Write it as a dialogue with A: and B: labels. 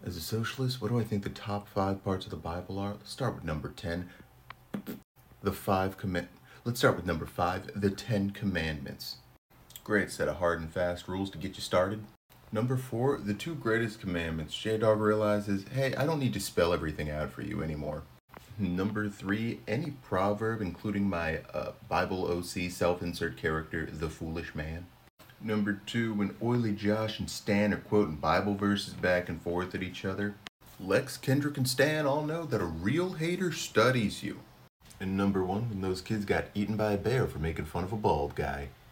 A: As a socialist, what do I think the top 5 parts of the Bible are? Let's start with number 10. Let's start with number 5, the 10 Commandments. Great set of hard and fast rules to get you started. Number 4, the 2 greatest commandments. J-Dog realizes, hey, I don't need to spell everything out for you anymore. Number 3, any proverb, including my Bible OC self-insert character, the foolish man. Number 2, when Oily Josh and Stan are quoting Bible verses back and forth at each other, Lex, Kendrick, and Stan all know that a real hater studies you. And number 1, when those kids got eaten by a bear for making fun of a bald guy.